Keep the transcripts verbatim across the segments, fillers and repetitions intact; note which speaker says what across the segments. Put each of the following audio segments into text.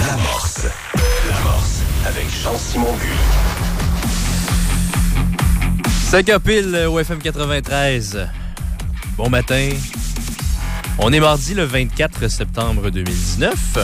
Speaker 1: L'amorce. L'amorce avec Jean-Simon Guy.
Speaker 2: cinq heures pile au F M quatre-vingt-treize. Bon matin. On est mardi le vingt-quatre septembre deux mille dix-neuf.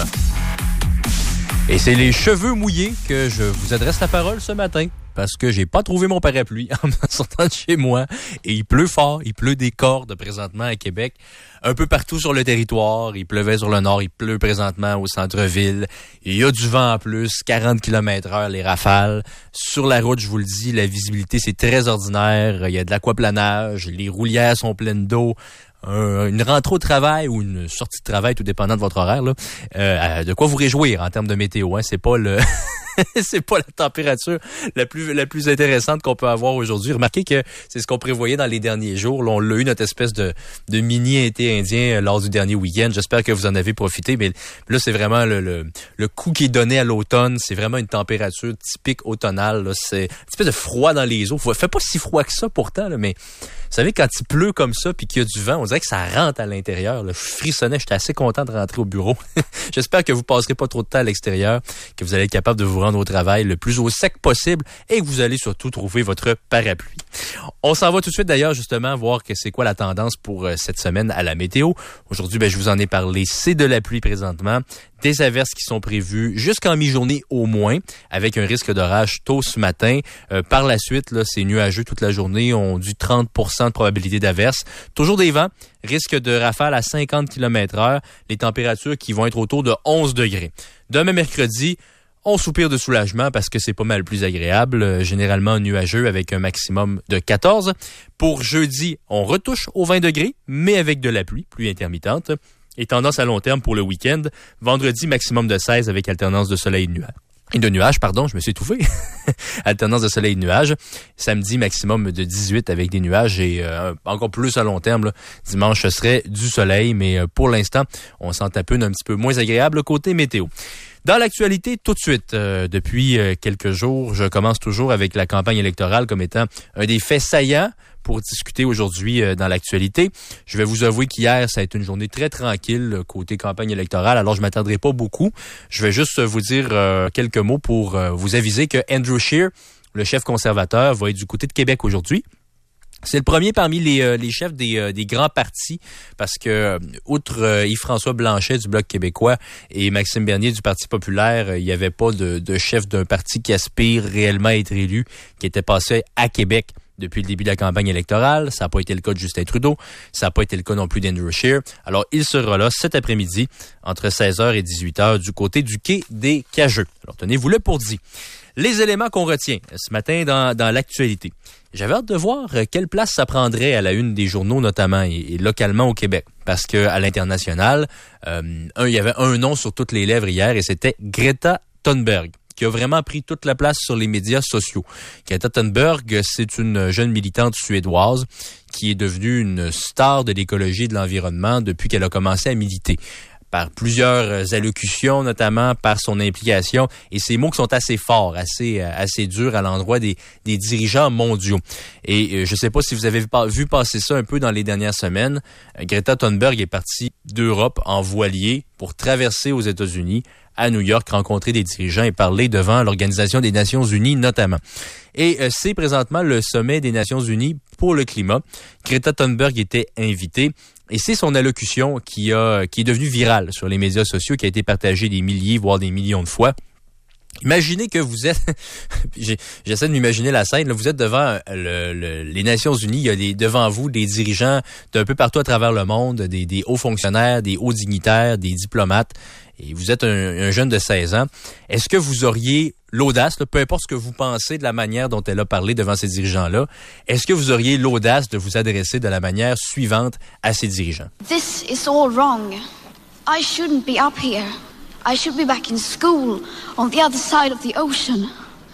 Speaker 2: Et c'est les cheveux mouillés que je vous adresse la parole ce matin. Parce que j'ai pas trouvé mon parapluie en me sortant de chez moi. Et il pleut fort, il pleut des cordes présentement à Québec. Un peu partout sur le territoire. Il pleuvait sur le nord, il pleut présentement au centre-ville. Il y a du vent en plus, quarante kilomètres heure les rafales. Sur la route, je vous le dis, la visibilité c'est très ordinaire. Il y a de l'aquaplanage, les roulières sont pleines d'eau. Un, une rentrée au travail ou une sortie de travail, tout dépendant de votre horaire, là. Euh, de quoi vous réjouir en termes de météo, hein. C'est pas le... c'est pas la température la plus la plus intéressante qu'on peut avoir aujourd'hui. Remarquez que c'est ce qu'on prévoyait dans les derniers jours. Là, on l'a eu, notre espèce de, de mini-été indien lors du dernier week-end. J'espère que vous en avez profité. Mais là, c'est vraiment le, le, le coup qui est donné à l'automne. C'est vraiment une température typique automnale. Là. C'est une espèce de froid dans les eaux. Il fait pas si froid que ça pourtant, là, mais vous savez, quand il pleut comme ça puis qu'il y a du vent, on dirait que ça rentre à l'intérieur. Là. Je frissonnais. J'étais assez content de rentrer au bureau. J'espère que vous passerez pas trop de temps à l'extérieur, que vous allez être capable de vous rendre au travail le plus au sec possible et que vous allez surtout trouver votre parapluie. On s'en va tout de suite d'ailleurs justement voir que c'est quoi la tendance pour euh, cette semaine à la météo. Aujourd'hui, ben, je vous en ai parlé, c'est de la pluie présentement. Des averses qui sont prévues jusqu'en mi-journée au moins, avec un risque d'orage tôt ce matin. Euh, par la suite, là, c'est nuageux toute la journée, on du trente pour cent de probabilité d'averse. Toujours des vents, risque de rafale à cinquante kilomètres heure, les températures qui vont être autour de onze degrés. Demain mercredi, on soupire de soulagement parce que c'est pas mal plus agréable, euh, généralement nuageux avec un maximum de quatorze. Pour jeudi, on retouche aux vingt degrés, mais avec de la pluie, pluie intermittente. Et tendance à long terme pour le week-end. Vendredi, maximum de seize avec alternance de soleil et de nuages. Et de nuages, pardon, je me suis étouffé. Alternance de soleil et de nuages. Samedi, maximum de dix-huit avec des nuages et euh, encore plus à long terme. Là, dimanche, ce serait du soleil, mais euh, pour l'instant, on s'en tape une un petit peu moins agréable côté météo. Dans l'actualité, tout de suite, euh, depuis euh, quelques jours, je commence toujours avec la campagne électorale comme étant un des faits saillants pour discuter aujourd'hui euh, dans l'actualité. Je vais vous avouer qu'hier, ça a été une journée très tranquille euh, côté campagne électorale, alors je m'attendrai pas beaucoup. Je vais juste vous dire euh, quelques mots pour euh, vous aviser que Andrew Scheer, le chef conservateur, va être du côté de Québec aujourd'hui. C'est le premier parmi les, euh, les chefs des, euh, des grands partis parce que, euh, outre euh, Yves-François Blanchet du Bloc québécois et Maxime Bernier du Parti populaire, euh, il n'y avait pas de, de chef d'un parti qui aspire réellement à être élu, qui était passé à Québec depuis le début de la campagne électorale. Ça n'a pas été le cas de Justin Trudeau. Ça n'a pas été le cas non plus d'Andrew Scheer. Alors, il sera là cet après-midi entre seize heures et dix-huit heures du côté du quai des Cageux. Alors, tenez-vous-le pour dit. Les éléments qu'on retient ce matin dans, dans l'actualité. J'avais hâte de voir quelle place ça prendrait à la une des journaux, notamment, et, et localement au Québec. Parce que à l'international, euh, un, il y avait un nom sur toutes les lèvres hier et c'était Greta Thunberg, qui a vraiment pris toute la place sur les médias sociaux. Greta Thunberg, c'est une jeune militante suédoise qui est devenue une star de l'écologie et de l'environnement depuis qu'elle a commencé à militer. Par plusieurs allocutions, notamment par son implication. Et ces mots qui sont assez forts, assez assez durs à l'endroit des, des dirigeants mondiaux. Et je ne sais pas si vous avez vu passer ça un peu dans les dernières semaines. Greta Thunberg est partie d'Europe en voilier pour traverser aux États-Unis, à New York, rencontrer des dirigeants et parler devant l'Organisation des Nations Unies notamment. Et euh, c'est présentement le sommet des Nations Unies pour le climat. Greta Thunberg était invitée et c'est son allocution qui a qui est devenue virale sur les médias sociaux, qui a été partagée des milliers, voire des millions de fois. Imaginez que vous êtes, j'essaie de m'imaginer la scène, là, vous êtes devant le, le, les Nations Unies, il y a des, devant vous des dirigeants d'un peu partout à travers le monde, des, des hauts fonctionnaires, des hauts dignitaires, des diplomates, et vous êtes un, un jeune de seize ans. Est-ce que vous auriez l'audace, là, peu importe ce que vous pensez de la manière dont elle a parlé devant ces dirigeants-là, est-ce que vous auriez l'audace de vous adresser de la manière suivante à ces dirigeants?
Speaker 3: This is all wrong. I shouldn't be up here. I should be back in school on the other side of the ocean.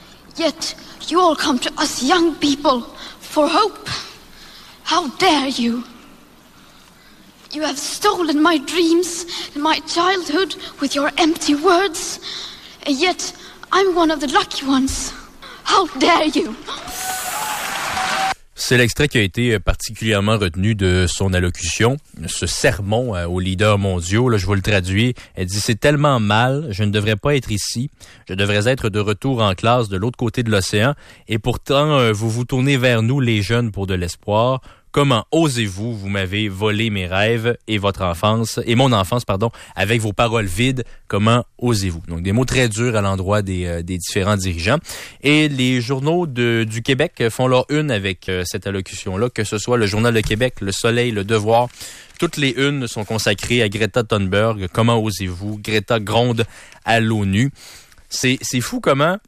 Speaker 3: Yet you all come to us young people for hope. How dare you? You have stolen my dreams and my childhood with your empty words. And yet I'm one of the lucky ones. How dare you?
Speaker 2: C'est l'extrait qui a été particulièrement retenu de son allocution, ce sermon aux leaders mondiaux. Là, je vous le traduis. Elle dit « C'est tellement mal, je ne devrais pas être ici. Je devrais être de retour en classe de l'autre côté de l'océan. Et pourtant, vous vous tournez vers nous, les jeunes, pour de l'espoir. Comment osez-vous, vous m'avez volé mes rêves et votre enfance, et mon enfance, pardon, avec vos paroles vides, comment osez-vous? » Donc, des mots très durs à l'endroit des, euh, des différents dirigeants. Et les journaux de, du Québec font leur une avec euh, cette allocution-là, que ce soit le Journal de Québec, Le Soleil, Le Devoir. Toutes les unes sont consacrées à Greta Thunberg. Comment osez-vous? Greta gronde à l'ONU. C'est, c'est fou comment...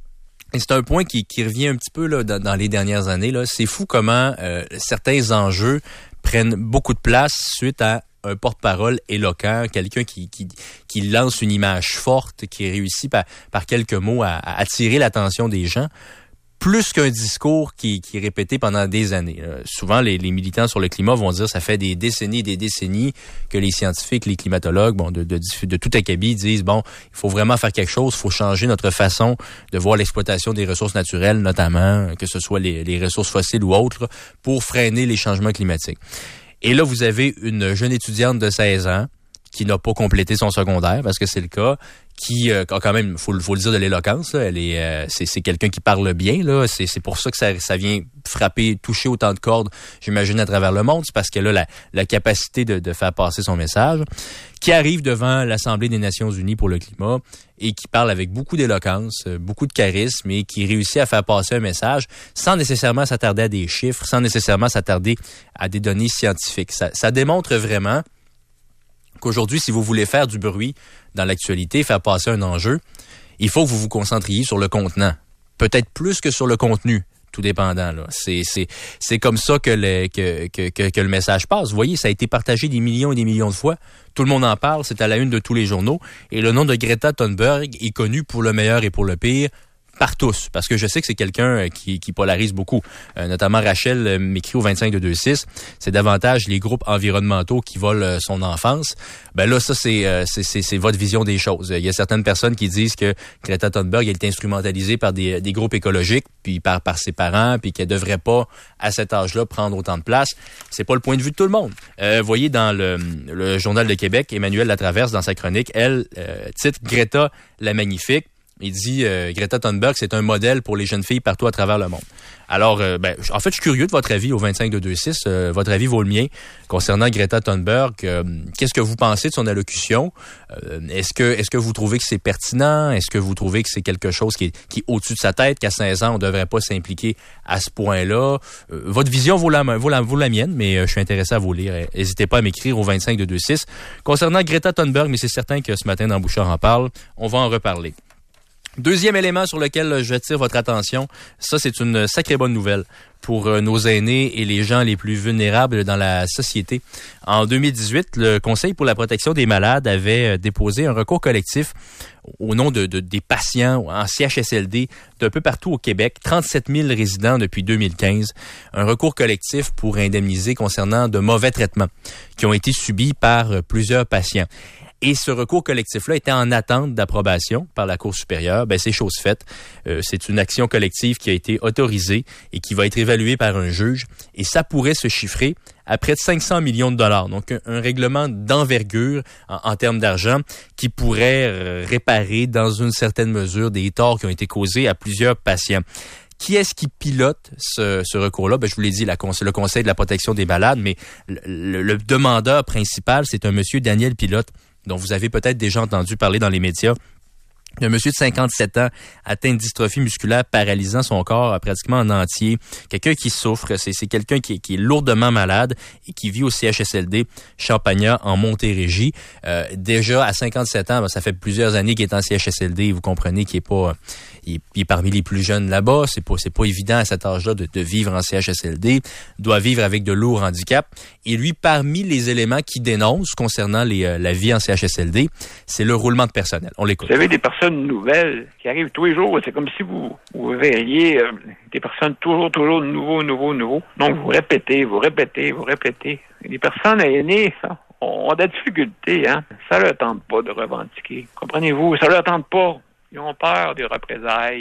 Speaker 2: Et c'est un point qui, qui revient un petit peu là, dans, dans les dernières années. Là. C'est fou comment euh, certains enjeux prennent beaucoup de place suite à un porte-parole éloquent, quelqu'un qui, qui, qui lance une image forte, qui réussit par, par quelques mots à, à attirer l'attention des gens, plus qu'un discours qui, qui est répété pendant des années. Euh, souvent, les, les militants sur le climat vont dire que ça fait des décennies et des décennies que les scientifiques, les climatologues, bon, de, de, de tout acabit disent, bon, il faut vraiment faire quelque chose, il faut changer notre façon de voir l'exploitation des ressources naturelles, notamment, que ce soit les, les ressources fossiles ou autres, pour freiner les changements climatiques. Et là, vous avez une jeune étudiante de seize ans qui n'a pas complété son secondaire, parce que c'est le cas, qui euh, a quand même, faut, faut le dire, de l'éloquence. Là. Elle est, euh, c'est, c'est quelqu'un qui parle bien. Là. C'est, c'est pour ça que ça, ça vient frapper, toucher autant de cordes, j'imagine, à travers le monde. C'est parce qu'elle a la, la capacité de, de faire passer son message. Qui arrive devant l'Assemblée des Nations Unies pour le climat et qui parle avec beaucoup d'éloquence, beaucoup de charisme et qui réussit à faire passer un message sans nécessairement s'attarder à des chiffres, sans nécessairement s'attarder à des données scientifiques. Ça, ça démontre vraiment qu'aujourd'hui, si vous voulez faire du bruit dans l'actualité, faire passer un enjeu, il faut que vous vous concentriez sur le contenant. Peut-être plus que sur le contenu, tout dépendant. Là. C'est, c'est, c'est comme ça que le, que, que, que, que le message passe. Vous voyez, ça a été partagé des millions et des millions de fois. Tout le monde en parle, c'est à la une de tous les journaux. Et le nom de Greta Thunberg est connu pour le meilleur et pour le pire, par tous, parce que je sais que c'est quelqu'un qui, qui polarise beaucoup. Euh, notamment Rachel euh, m'écrit au vingt-cinq deux deux six, c'est davantage les groupes environnementaux qui volent euh, son enfance. Ben là, ça, c'est, euh, c'est, c'est, c'est votre vision des choses. Il y a certaines personnes qui disent que Greta Thunberg, elle est instrumentalisée par des, des groupes écologiques, puis par, par ses parents, puis qu'elle devrait pas, à cet âge-là, prendre autant de place. C'est pas le point de vue de tout le monde. Euh, vous voyez, dans le, le Journal de Québec, Emmanuel Latraverse, dans sa chronique, elle euh, titre Greta la Magnifique. Il dit euh, Greta Thunberg, c'est un modèle pour les jeunes filles partout à travers le monde. Alors, euh, ben, en fait, je suis curieux de votre avis au vingt-cinq deux deux six. Euh, votre avis vaut le mien concernant Greta Thunberg. Euh, qu'est-ce que vous pensez de son allocution? Euh, est-ce que est-ce que vous trouvez que c'est pertinent? Est-ce que vous trouvez que c'est quelque chose qui est, qui est au-dessus de sa tête, qu'à seize ans, on ne devrait pas s'impliquer à ce point-là? Euh, votre vision vaut la, vaut, la, vaut la mienne, mais euh, je suis intéressé à vous lire. N'hésitez pas à m'écrire au vingt-cinq deux deux six. Concernant Greta Thunberg, mais c'est certain que ce matin, dans Bouchard en parle, on va en reparler. Deuxième élément sur lequel j'attire votre attention, ça c'est une sacrée bonne nouvelle pour nos aînés et les gens les plus vulnérables dans la société. En deux mille dix-huit, le Conseil pour la protection des malades avait déposé un recours collectif au nom de, de des patients en C H S L D d'un peu partout au Québec, trente-sept mille résidents depuis deux mille quinze. Un recours collectif pour indemniser concernant de mauvais traitements qui ont été subis par plusieurs patients. Et ce recours collectif-là était en attente d'approbation par la Cour supérieure. Ben, c'est chose faite. Euh, c'est une action collective qui a été autorisée et qui va être évaluée par un juge. Et ça pourrait se chiffrer à près de cinq cents millions de dollars. Donc, un, un règlement d'envergure en, en termes d'argent qui pourrait euh, réparer dans une certaine mesure des torts qui ont été causés à plusieurs patients. Qui est-ce qui pilote ce, ce recours-là? Ben, je vous l'ai dit, la, le Conseil de la protection des malades, mais le, le, le demandeur principal, c'est un monsieur Daniel Pilote, dont vous avez peut-être déjà entendu parler dans les médias. Un monsieur de cinquante-sept ans atteint de dystrophie musculaire paralysant son corps pratiquement en entier. Quelqu'un qui souffre, c'est, c'est quelqu'un qui, qui est lourdement malade et qui vit au C H S L D Champagnat en Montérégie. Euh, déjà à cinquante-sept ans, ben, ça fait plusieurs années qu'il est en C H S L D. Vous comprenez qu'il est pas, il est, il est parmi les plus jeunes là-bas. C'est pas, c'est pas évident à cet âge-là de, de vivre en C H S L D. Il doit vivre avec de lourds handicaps. Et lui, parmi les éléments qu'il dénonce concernant les, euh, la vie en C H S L D, c'est le roulement de personnel. On l'écoute.
Speaker 4: Vous avez des personnes nouvelles qui arrivent tous les jours. C'est comme si vous, vous verriez euh, des personnes toujours, toujours nouveaux, nouveaux, nouveaux. Donc, vous répétez, vous répétez, vous répétez. Et les personnes aînées, ça, ont de la difficulté, hein. Ça leur tente pas de revendiquer. Comprenez-vous? Ça leur tente pas. Ils ont peur des représailles.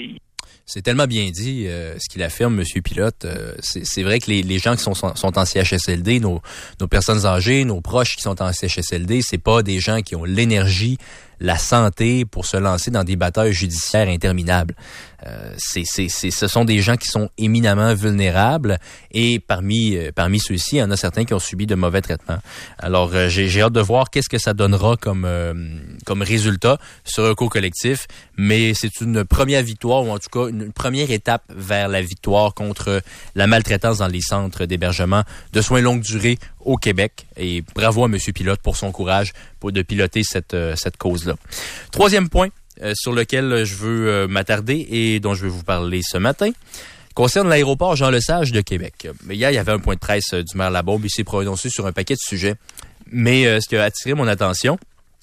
Speaker 2: C'est tellement bien dit euh, ce qu'il affirme, M. Pilote. Euh, c'est, c'est vrai que les, les gens qui sont, sont en C H S L D, nos, nos personnes âgées, nos proches qui sont en C H S L D, c'est pas des gens qui ont l'énergie, la santé pour se lancer dans des batailles judiciaires interminables. Euh, c'est, c'est, c'est, ce sont des gens qui sont éminemment vulnérables et parmi euh, parmi ceux-ci, il y en a certains qui ont subi de mauvais traitements. Alors, euh, j'ai, j'ai hâte de voir qu'est-ce que ça donnera comme euh, comme résultat sur un co-collectif, mais c'est une première victoire, ou en tout cas une première étape vers la victoire contre la maltraitance dans les centres d'hébergement de soins longue durée au Québec. Et bravo à M. Pilote pour son courage pour de piloter cette euh, cette cause-là. Troisième point euh, sur lequel je veux euh, m'attarder et dont je vais vous parler ce matin concerne l'aéroport Jean-Lesage de Québec. Mais hier, il y avait un point de presse euh, du maire Labaume. Il s'est prononcé sur un paquet de sujets. Mais euh, ce qui a attiré mon attention,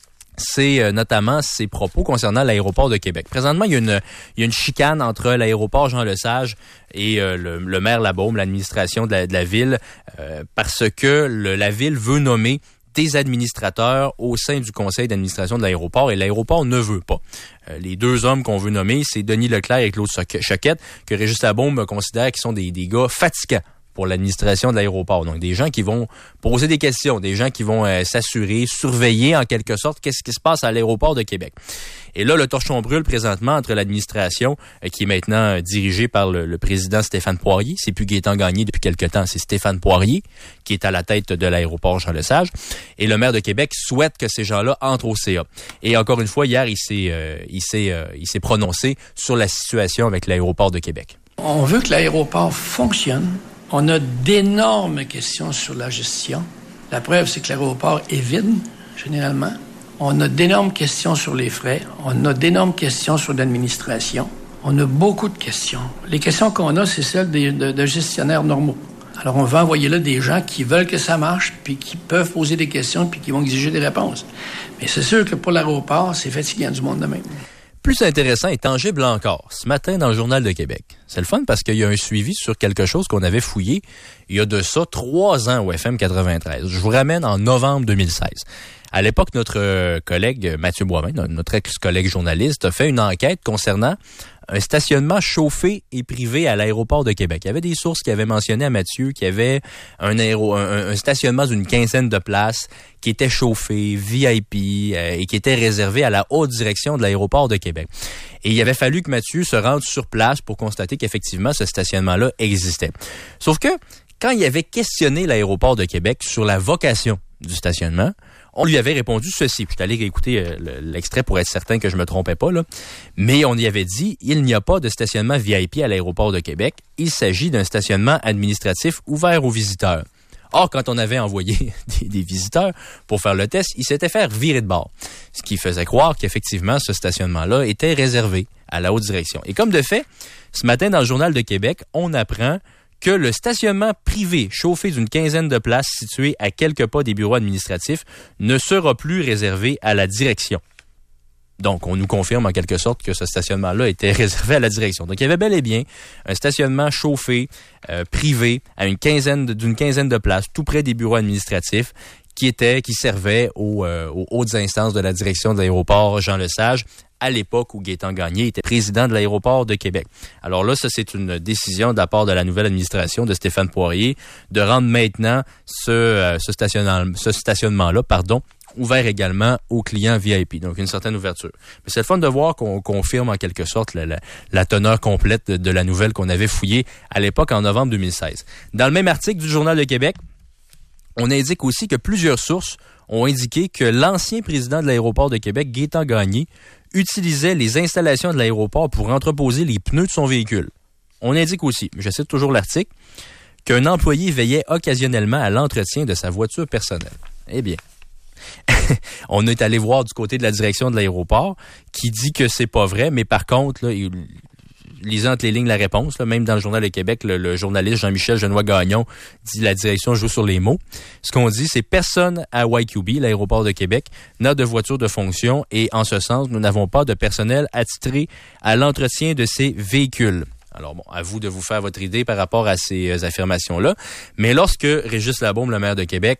Speaker 2: c'est euh, notamment ses propos concernant l'aéroport de Québec. Présentement, il y a une, il y a une chicane entre l'aéroport Jean-Lesage et euh, le, le maire Labaume, l'administration de la, de la ville, euh, parce que le, la ville veut nommer des administrateurs au sein du conseil d'administration de l'aéroport et l'aéroport ne veut pas. Euh, les deux hommes qu'on veut nommer, c'est Denis Leclerc et Claude Choquette, que Régis Labaume considère qu'ils sont des, des gars fatigants pour l'administration de l'aéroport. Donc, des gens qui vont poser des questions, des gens qui vont euh, s'assurer, surveiller en quelque sorte qu'est-ce qui se passe à l'aéroport de Québec. Et là, le torchon brûle présentement entre l'administration, euh, qui est maintenant euh, dirigée par le, le président Stéphane Poirier. C'est plus Gaétan Gagné depuis quelque temps, c'est Stéphane Poirier qui est à la tête de l'aéroport Jean-Lesage. Et le maire de Québec souhaite que ces gens-là entrent au C A. Et encore une fois, hier, il s'est, euh, il s'est, euh, il s'est prononcé sur la situation avec l'aéroport de Québec.
Speaker 5: On veut que l'aéroport fonctionne. On a d'énormes questions sur la gestion. La preuve, c'est que l'aéroport est vide, généralement. On a d'énormes questions sur les frais. On a d'énormes questions sur l'administration. On a beaucoup de questions. Les questions qu'on a, c'est celles de, de, de gestionnaires normaux. Alors, on va envoyer là des gens qui veulent que ça marche, puis qui peuvent poser des questions, puis qui vont exiger des réponses. Mais c'est sûr que pour l'aéroport, c'est fatigant du monde de même.
Speaker 2: Plus intéressant et tangible encore, ce matin dans le Journal de Québec. C'est le fun parce qu'il y a un suivi sur quelque chose qu'on avait fouillé il y a de ça trois ans au F M quatre-vingt-treize. Je vous ramène en novembre deux mille seize. À l'époque, notre collègue Mathieu Boivin, notre ex-collègue journaliste, a fait une enquête concernant un stationnement chauffé et privé à l'aéroport de Québec. Il y avait des sources qui avaient mentionné à Mathieu qu'il y avait un, aéro, un, un stationnement d'une quinzaine de places qui était chauffé, V I P euh, et qui était réservé à la haute direction de l'aéroport de Québec. Et il avait fallu que Mathieu se rende sur place pour constater qu'effectivement ce stationnement-là existait. Sauf que quand il avait questionné l'aéroport de Québec sur la vocation du stationnement, on lui avait répondu ceci. Je suis allé écouter euh, l'extrait pour être certain que je me trompais pas, là. Mais on y avait dit, il n'y a pas de stationnement V I P à l'aéroport de Québec. Il s'agit d'un stationnement administratif ouvert aux visiteurs. Or, quand on avait envoyé des, des visiteurs pour faire le test, ils s'étaient fait virer de bord. Ce qui faisait croire qu'effectivement, ce stationnement-là était réservé à la haute direction. Et comme de fait, ce matin, dans le Journal de Québec, on apprend que le stationnement privé chauffé d'une quinzaine de places situé à quelques pas des bureaux administratifs ne sera plus réservé à la direction. Donc, on nous confirme en quelque sorte que ce stationnement-là était réservé à la direction. Donc, il y avait bel et bien un stationnement chauffé, euh, privé, à une quinzaine de, d'une quinzaine de places, tout près des bureaux administratifs, qui était, qui servait aux, euh, aux hautes instances de la direction de l'aéroport Jean-Lesage, à l'époque où Gaétan Gagné était président de l'aéroport de Québec. Alors là, ça, c'est une décision de la part de la nouvelle administration de Stéphane Poirier de rendre maintenant ce, euh, ce, stationnement, ce stationnement-là, pardon, ouvert également aux clients V I P. Donc, une certaine ouverture. Mais c'est le fun de voir qu'on confirme en quelque sorte la, la, la teneur complète de, de la nouvelle qu'on avait fouillée à l'époque en novembre deux mille seize. Dans le même article du Journal de Québec, on indique aussi que plusieurs sources ont indiqué que l'ancien président de l'aéroport de Québec, Gaétan Gagné, utilisait les installations de l'aéroport pour entreposer les pneus de son véhicule. On indique aussi, je cite toujours l'article, qu'un employé veillait occasionnellement à l'entretien de sa voiture personnelle. Eh bien, on est allé voir du côté de la direction de l'aéroport qui dit que c'est pas vrai, mais par contre, là, il, lisant entre les lignes la réponse, là, même dans le Journal de Québec, le, le journaliste Jean-Michel Genois-Gagnon dit la direction joue sur les mots. Ce qu'on dit, c'est personne à Y Q B, l'aéroport de Québec, n'a de voiture de fonction et en ce sens, nous n'avons pas de personnel attitré à l'entretien de ces véhicules. Alors bon, à vous de vous faire votre idée par rapport à ces euh, affirmations-là. Mais lorsque Régis Labaume, le maire de Québec,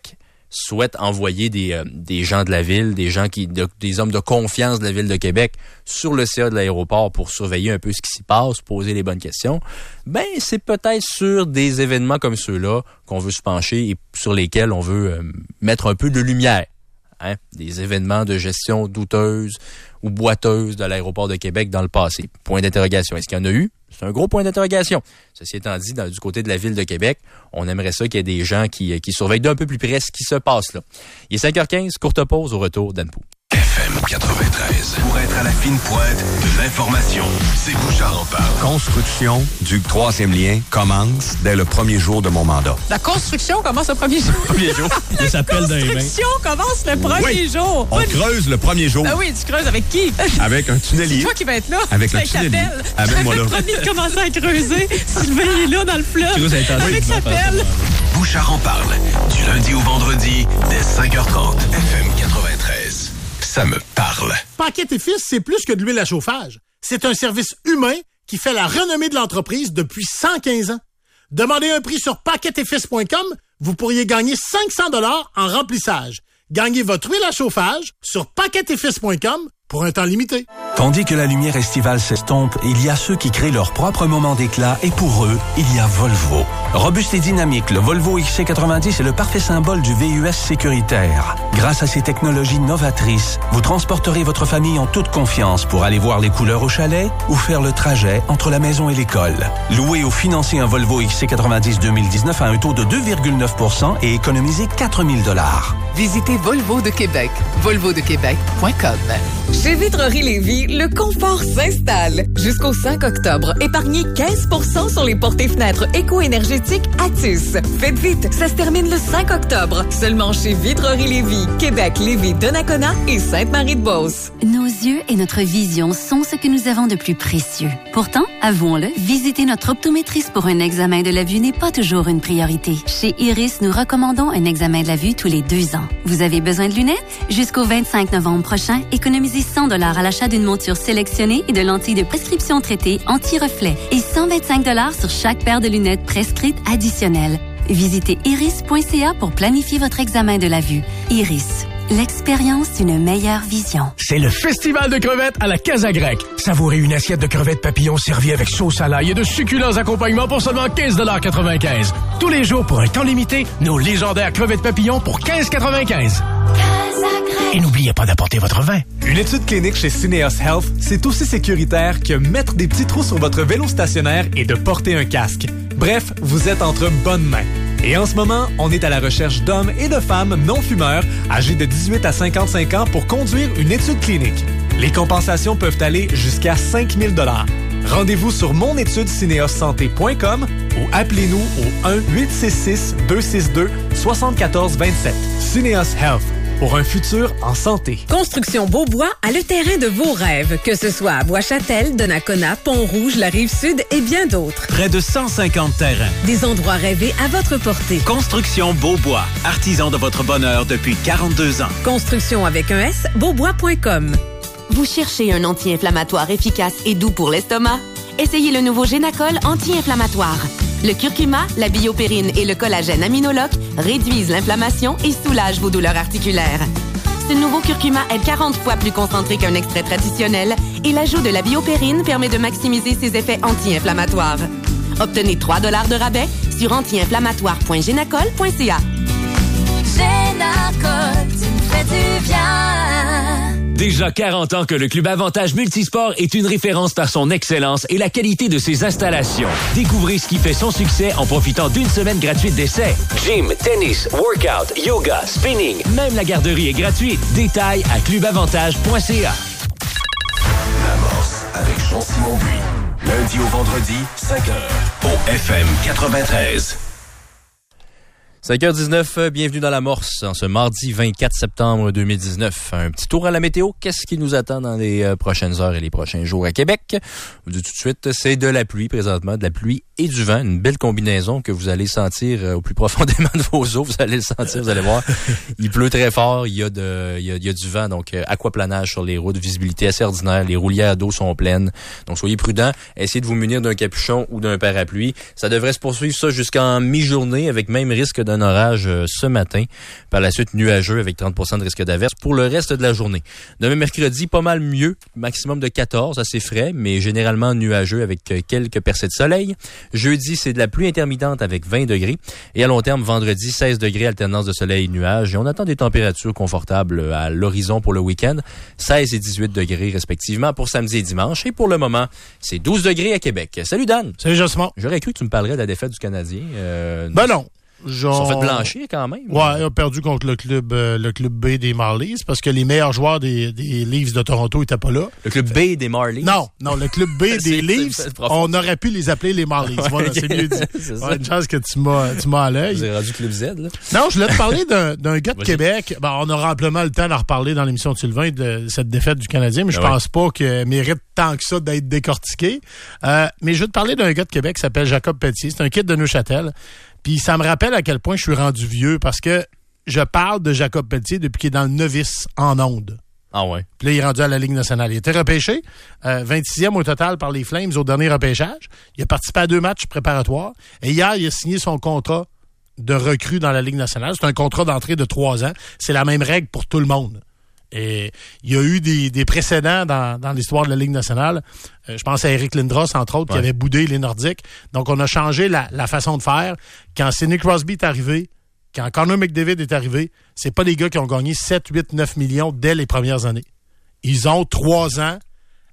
Speaker 2: souhaite envoyer des, euh, des gens de la ville, des gens qui, de, des hommes de confiance de la ville de Québec sur le C A de l'aéroport pour surveiller un peu ce qui s'y passe, poser les bonnes questions, ben c'est peut-être sur des événements comme ceux-là qu'on veut se pencher et sur lesquels on veut euh, mettre un peu de lumière. Hein? Des événements de gestion douteuse ou boiteuse de l'aéroport de Québec dans le passé. Point d'interrogation. Est-ce qu'il y en a eu? C'est un gros point d'interrogation. Ceci étant dit, dans, du côté de la ville de Québec, on aimerait ça qu'il y ait des gens qui, qui surveillent d'un peu plus près ce qui se passe là. Il est cinq heures quinze, courte pause, au retour d'Anne Pou.
Speaker 1: F M quatre-vingt-treize. Pour être à la fine pointe de l'information, c'est Bouchard en parle.
Speaker 6: Construction du troisième lien commence dès le premier jour de mon mandat.
Speaker 7: La construction commence le premier jour.
Speaker 2: Premier jour.
Speaker 7: Il s'appelle La construction commence le premier
Speaker 6: oui.
Speaker 7: jour.
Speaker 6: On creuse le premier jour.
Speaker 7: Ah oui, tu creuses avec qui?
Speaker 6: Avec un tunnelier.
Speaker 7: C'est toi qui vas être là.
Speaker 6: Avec le tunnelier.
Speaker 7: Amène-moi là. J'avais promis de commencer à creuser. Sylvain est là dans le fleuve. Avec sa pelle.
Speaker 1: Bouchard en parle. Du lundi au vendredi, dès cinq heures trente. F M quatre-vingt-treize. Ça me parle.
Speaker 8: Paquette et Fils, c'est plus que de l'huile à chauffage. C'est un service humain qui fait la renommée de l'entreprise depuis cent quinze ans. Demandez un prix sur paquette et fils point com, vous pourriez gagner cinq cents dollars en remplissage. Gagnez votre huile à chauffage sur paquette et fils point com pour un temps limité.
Speaker 9: Tandis que la lumière estivale s'estompe, il y a ceux qui créent leur propre moment d'éclat et pour eux, il y a Volvo. Robuste et dynamique, le Volvo X C quatre-vingt-dix est le parfait symbole du V U S sécuritaire. Grâce à ses technologies novatrices, vous transporterez votre famille en toute confiance pour aller voir les couleurs au chalet ou faire le trajet entre la maison et l'école. Louez ou financez un Volvo X C quatre-vingt-dix deux mille dix-neuf à un taux de deux virgule neuf pour cent et économisez quatre mille dollars.
Speaker 10: Visitez Volvo de Québec. volvo de québec point com.
Speaker 11: Chez Vitrerie Lévis, le confort s'installe. Jusqu'au cinq octobre, épargnez quinze pour cent sur les portes et fenêtres éco-énergétiques Atis. Faites vite, ça se termine le cinq octobre. Seulement chez Vitrerie Lévis, Québec, Lévis, Donnacona et Sainte-Marie-de-Beauce.
Speaker 12: Nos yeux et notre vision sont ce que nous avons de plus précieux. Pourtant, avouons-le, visiter notre optométriste pour un examen de la vue n'est pas toujours une priorité. Chez Iris, nous recommandons un examen de la vue tous les deux ans. Vous avez besoin de lunettes? Jusqu'au vingt-cinq novembre prochain, économisez cent dollars à l'achat d'une monture sélectionnée et de lentilles de prescription traitées anti-reflet et cent vingt-cinq dollars sur chaque paire de lunettes prescrites additionnelles. Visitez iris point c a pour planifier votre examen de la vue. Iris, l'expérience d'une meilleure vision.
Speaker 13: C'est le festival de crevettes à la Casa Grecque. Savourez une assiette de crevettes papillons servie avec sauce à l'ail et de succulents accompagnements pour seulement quinze dollars quatre-vingt-quinze. Tous les jours, pour un temps limité, nos légendaires crevettes papillons pour quinze quatre-vingt-quinze. Et n'oubliez pas d'apporter votre vin.
Speaker 14: Une étude clinique chez Syneos Health, c'est aussi sécuritaire que mettre des petits trous sur votre vélo stationnaire et de porter un casque. Bref, vous êtes entre bonnes mains. Et en ce moment, on est à la recherche d'hommes et de femmes non-fumeurs âgés de dix-huit à cinquante-cinq ans pour conduire une étude clinique. Les compensations peuvent aller jusqu'à cinq mille dollars. Rendez-vous sur mon étude syneos santé point com ou appelez-nous au un huit six six deux six deux sept quatre deux sept. Syneos Health. Pour un futur en santé.
Speaker 11: Construction Beaubois a le terrain de vos rêves, que ce soit à Bois-Châtel, Donnacona, Pont-Rouge, la Rive-Sud et bien d'autres.
Speaker 15: Près de cent cinquante terrains.
Speaker 11: Des endroits rêvés à votre portée.
Speaker 15: Construction Beaubois, artisan de votre bonheur depuis quarante-deux ans.
Speaker 11: Construction avec un S, beaubois point com.
Speaker 16: Vous cherchez un anti-inflammatoire efficace et doux pour l'estomac? Essayez le nouveau Génacol anti-inflammatoire. Le curcuma, la biopérine et le collagène aminologue réduisent l'inflammation et soulagent vos douleurs articulaires. Ce nouveau curcuma est quarante fois plus concentré qu'un extrait traditionnel et l'ajout de la biopérine permet de maximiser ses effets anti-inflammatoires. Obtenez trois dollars de rabais sur anti-inflammatoire point génacol point c a.
Speaker 17: Génacol, tu me fais du bien.
Speaker 18: Déjà quarante ans que le Club Avantage Multisport est une référence par son excellence et la qualité de ses installations. Découvrez ce qui fait son succès en profitant d'une semaine gratuite d'essai. Gym, tennis, workout, yoga, spinning, même la garderie est gratuite. Détails à club avantage point c a.
Speaker 1: L'amorce avec Jean-Simon Buis. Lundi au vendredi, cinq heures, au F M quatre-vingt-treize.
Speaker 2: cinq heures dix-neuf, bienvenue dans l'amorce en ce mardi vingt-quatre septembre deux mille dix-neuf. Un petit tour à la météo. Qu'est-ce qui nous attend dans les prochaines heures et les prochains jours à Québec? Je vous dis tout de suite, c'est de la pluie présentement, de la pluie et du vent. Une belle combinaison que vous allez sentir au plus profondément de vos os. Vous allez le sentir, vous allez voir. Il pleut très fort, il y a de, il y a, il y a du vent, donc aquaplanage sur les routes, visibilité assez ordinaire. Les roulières d'eau sont pleines. Donc soyez prudents. Essayez de vous munir d'un capuchon ou d'un parapluie. Ça devrait se poursuivre ça jusqu'en mi-journée avec même risque d'un orage euh, ce matin. Par la suite, nuageux avec trente pour cent de risque d'averse pour le reste de la journée. Demain, mercredi, pas mal mieux. Maximum de quatorze, assez frais, mais généralement nuageux avec quelques percées de soleil. Jeudi, c'est de la pluie intermittente avec vingt degrés. Et à long terme, vendredi, seize degrés, alternance de soleil et nuages. Et on attend des températures confortables à l'horizon pour le week-end. seize et dix-huit degrés respectivement pour samedi et dimanche. Et pour le moment, c'est douze degrés à Québec. Salut Dan.
Speaker 8: Salut Josimon.
Speaker 2: J'aurais cru que tu me parlerais de la défaite du Canadien. Euh,
Speaker 8: ben non.
Speaker 2: Genre... Ils sont fait blanchir quand même.
Speaker 8: Ouais, ils ont perdu contre le club euh, le club B des Marlies parce que les meilleurs joueurs des, des Leafs de Toronto étaient pas là.
Speaker 2: Le club B des Marlies?
Speaker 8: Non, non, le club B des Leafs, on aurait pu les appeler les Marlies. Ouais, voilà, c'est mieux dit. c'est ouais, une chance que tu m'as, tu m'as à l'œil.
Speaker 2: Vous avez rendu club Z, là?
Speaker 8: Non, je voulais te parler d'un, d'un gars de Québec. Ben, on aura amplement le temps d'en reparler dans l'émission de Sylvain de cette défaite du Canadien, mais je
Speaker 2: ben
Speaker 8: pense
Speaker 2: ouais.
Speaker 8: pas qu'elle mérite tant que ça d'être décortiqué. Euh, mais je veux te parler d'un gars de Québec qui s'appelle Jacob Pelletier. C'est un kid de Neuchâtel. Puis ça me rappelle à quel point je suis rendu vieux parce que je parle de Jacob Pelletier depuis qu'il est dans le novice en ondes.
Speaker 2: Ah ouais.
Speaker 8: Puis là, il est rendu à la Ligue nationale. Il a été repêché, euh, vingt-sixième au total par les Flames au dernier repêchage. Il a participé à deux matchs préparatoires. Et hier, il a signé son contrat de recrue dans la Ligue nationale. C'est un contrat d'entrée de trois ans. C'est la même règle pour tout le monde. Et il y a eu des, des précédents dans, dans l'histoire de la Ligue nationale. Euh, je pense à Eric Lindros, entre autres, ouais. qui avait boudé les Nordiques. Donc, on a changé la, la façon de faire. Quand Sidney Crosby est arrivé, quand Connor McDavid est arrivé, c'est pas les gars qui ont gagné sept, huit, neuf millions dès les premières années. Ils ont trois ans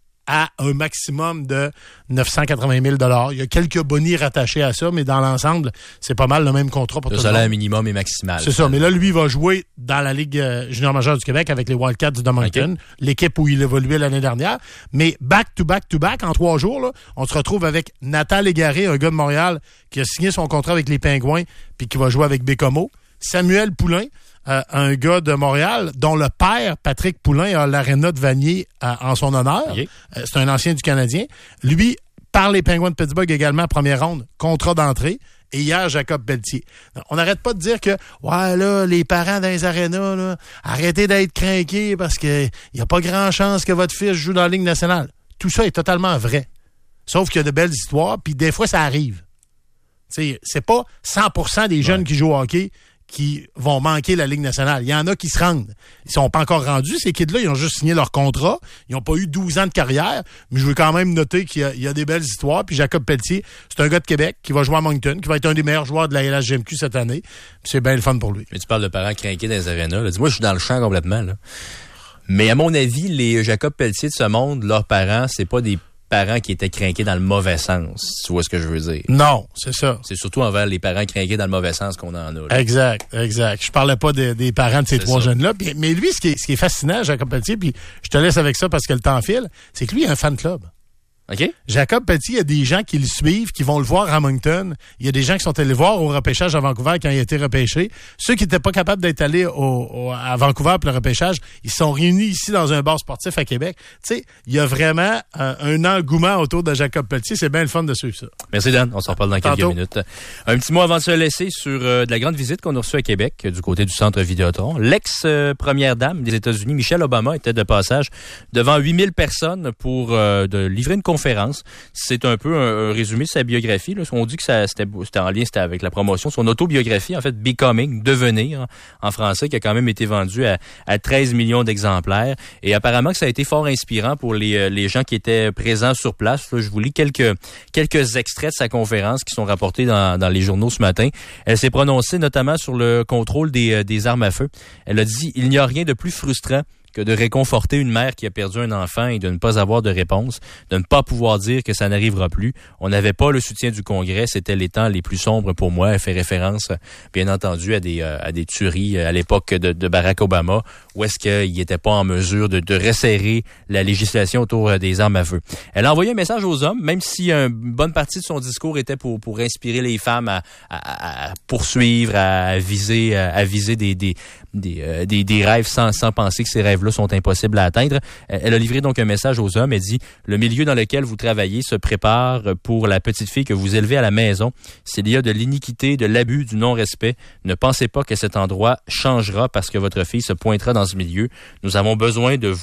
Speaker 8: à un maximum de neuf cent quatre-vingt mille dollars. Il y a quelques bonnies rattachés à ça, mais dans l'ensemble, c'est pas mal le même contrat pour
Speaker 2: le
Speaker 8: tout le monde.
Speaker 2: Le salaire minimum est maximal.
Speaker 8: C'est ça, mais là, lui, il va jouer dans la Ligue euh, junior majeure du Québec avec les Wildcats de Moncton, okay. l'équipe où il évoluait l'année dernière. Mais back-to-back-to-back, en trois jours, là, on se retrouve avec Nathan Légaré, un gars de Montréal, qui a signé son contrat avec les Pingouins puis qui va jouer avec Bécomo. Samuel Poulain, Euh, un gars de Montréal dont le père, Patrick Poulain, a l'aréna de Vanier euh, en son honneur. Okay. Euh, c'est un ancien du Canadien. Lui, par les Penguins de Pittsburgh également, première ronde, contrat d'entrée. Et hier, Jacob Pelletier. On n'arrête pas de dire que, ouais, là, les parents dans les arénas, là, arrêtez d'être craqués parce qu'il n'y a pas grand chance que votre fils joue dans la Ligue nationale. Tout ça est totalement vrai. Sauf qu'il y a de belles histoires, puis des fois, ça arrive. T'sais, c'est pas cent pour cent des jeunes ouais. qui jouent au hockey qui vont manquer la Ligue nationale. Il y en a qui se rendent. Ils sont pas encore rendus. Ces kids-là, ils ont juste signé leur contrat. Ils n'ont pas eu douze ans de carrière. Mais je veux quand même noter qu'il y a, il y a des belles histoires. Puis Jacob Pelletier, c'est un gars de Québec qui va jouer à Moncton, qui va être un des meilleurs joueurs de la L H G M Q cette année. Puis c'est bien le fun pour lui.
Speaker 2: Mais tu parles de parents craqués dans les arénas. Là. Dis-moi, je suis dans le champ complètement. Là. Mais à mon avis, les Jacob Pelletier de ce monde, leurs parents, c'est pas des parents qui étaient crinqués dans le mauvais sens. Tu vois ce que je veux dire?
Speaker 8: Non, c'est ça.
Speaker 2: C'est surtout envers les parents crinqués dans le mauvais sens qu'on en a. Là.
Speaker 8: Exact, exact. Je parlais pas de, des parents de ces c'est trois ça. jeunes-là. Mais lui, ce qui est, ce qui est fascinant, Jacob Pelletier, puis je te laisse avec ça parce que le temps file, c'est que lui, il a un fan club.
Speaker 2: OK.
Speaker 8: Jacob Pelletier, il y a des gens qui le suivent, qui vont le voir à Moncton. Il y a des gens qui sont allés le voir au repêchage à Vancouver quand il a été repêché. Ceux qui n'étaient pas capables d'être allés au, au, à Vancouver pour le repêchage, ils sont réunis ici dans un bar sportif à Québec. Tu sais, il y a vraiment un, un engouement autour de Jacob Pelletier. C'est bien le fun de suivre ça.
Speaker 2: Merci Dan. On s'en reparle dans
Speaker 8: Tantôt.
Speaker 2: quelques minutes. Un petit mot avant de se laisser sur euh, de la grande visite qu'on a reçue à Québec euh, du côté du centre Vidéotron. L'ex-première dame des États-Unis, Michelle Obama, était de passage devant huit mille personnes pour euh, de livrer une conférence. C'est un peu un, un résumé de sa biographie. Là. On dit que ça, c'était, c'était en lien c'était avec la promotion. Son autobiographie, en fait, Becoming, Devenir, hein, en français, qui a quand même été vendu à, à treize millions d'exemplaires. Et apparemment que ça a été fort inspirant pour les, les gens qui étaient présents sur place. Là, je vous lis quelques, quelques extraits de sa conférence qui sont rapportés dans, dans les journaux ce matin. Elle s'est prononcée notamment sur le contrôle des, des armes à feu. Elle a dit « Il n'y a rien de plus frustrant que de réconforter une mère qui a perdu un enfant et de ne pas avoir de réponse, de ne pas pouvoir dire que ça n'arrivera plus. On n'avait pas le soutien du Congrès, c'était les temps les plus sombres pour moi. » Elle fait référence, bien entendu, à des euh, à des tueries à l'époque de, de Barack Obama, où est-ce qu'il n'était pas en mesure de, de resserrer la législation autour des armes à feu. Elle a envoyé un message aux hommes, même si une bonne partie de son discours était pour pour inspirer les femmes à, à, à poursuivre, à viser à, à viser des des des, euh, des des rêves sans sans penser que ces rêves-là sont impossibles à atteindre. Elle a livré donc un message aux hommes. Elle dit « Le milieu dans lequel vous travaillez se prépare pour la petite fille que vous élevez à la maison. S'il y a de l'iniquité, de l'abus, du non-respect, ne pensez pas que cet endroit changera parce que votre fille se pointera dans ce milieu. Nous avons besoin de vous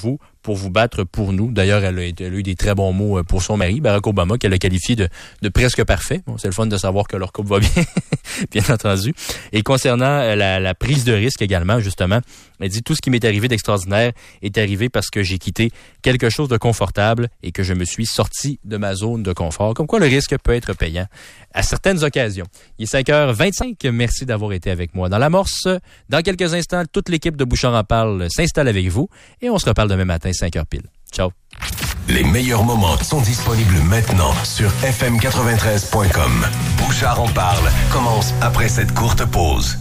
Speaker 2: pour vous battre pour nous. D'ailleurs, elle a, elle a eu des très bons mots pour son mari, Barack Obama, qu'elle a qualifié de, de presque parfait. Bon, c'est le fun de savoir que leur couple va bien, bien entendu. Et concernant la, la prise de risque également, justement, elle dit « Tout ce qui m'est arrivé d'extraordinaire est arrivé parce que j'ai quitté quelque chose de confortable et que je me suis sorti de ma zone de confort. » Comme quoi, le risque peut être payant à certaines occasions. Il est cinq heures vingt-cinq. Merci d'avoir été avec moi dans l'amorce. Dans quelques instants, toute l'équipe de Bouchard en parle s'installe avec vous et on se reparle demain matin, cinq heures pile. Ciao.
Speaker 1: Les meilleurs moments sont disponibles maintenant sur f m quatre-vingt-treize point com. Bouchard en parle commence après cette courte pause.